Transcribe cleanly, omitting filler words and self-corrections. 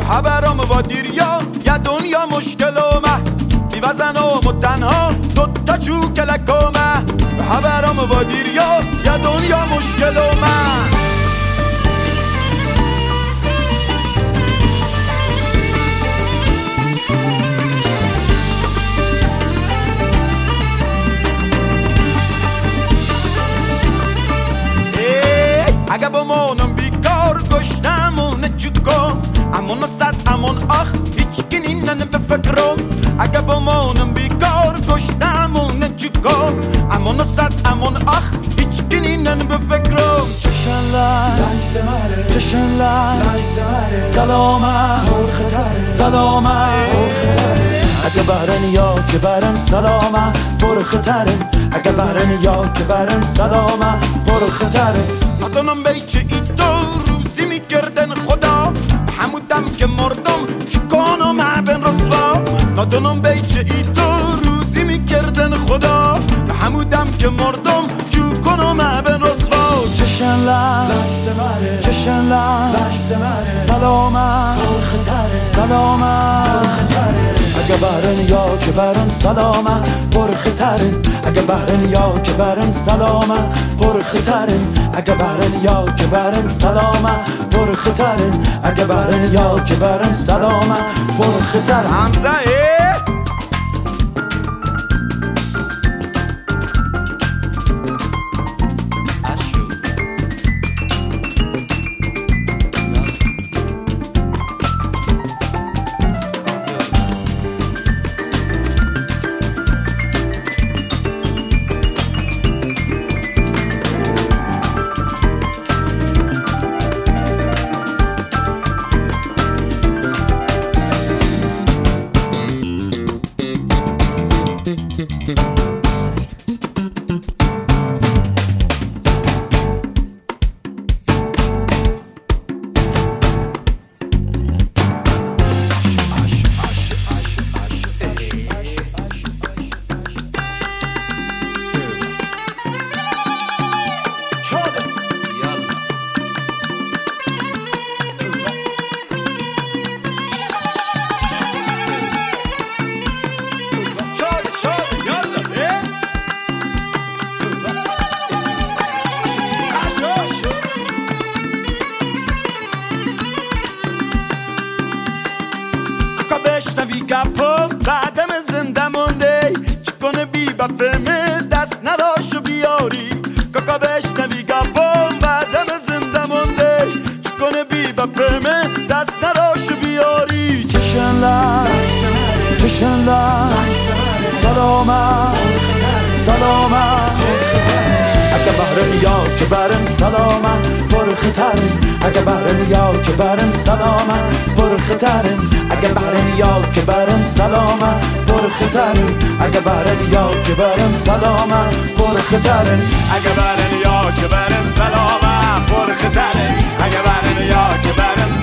خبرم و دیریا یا دنیا مشکلومه بی وزنم و تنها دوتا چوکلکومه خبرم و دیریا یا دنیا مشکلومه اگه بمونم بیکار گشتمون چکم امون صد امون آخ هیچ کنینن به فکرم اگه بمونم بیکار گشتمون چکم امون صد امون آخ هیچ کنینن به فکرم چشن لای سلامه سلامه اگه بهرن یا که برن سلامه پر خطرن اگه بهرن یا که برن سلامه پر خطرن ندانم بیچه ای تو روزی میکردن خدا همودم که مردم چکنم عبن رسوا ندانم بیچه ای تو روزی میکردن خدا همودم که مردم چکنم عبن رسوا چشن لای سلامه سلامه اگه بهرن یا که برن سلامه پر خطرن اگه بهرن یا که برن سلامه پر خطرن اگه بهرن یا که برن سلامه پر خطرن اگه بهرن یا که برن سلامه پر خطرن حمزه بشنوی گپو بعدم زنده مونده چکنه بی بفهمه دست نراشو بیاری کاکا بشنوی گپو بعدم زنده مونده چکنه بی بفهمه دست نراشو بیاری چشن لای سلامه سلامه اگه بهرن یا که برن سلامه پر خطرن اگه بهرن یا که برن سلامه پر خطرن اگه بهرن یا که برن سلامه پر خطرن اگه بهرن یا که برن سلامه پر خطرن اگه بهرن یا که برن سلامه پر خطرن اگه بهرن یا که برن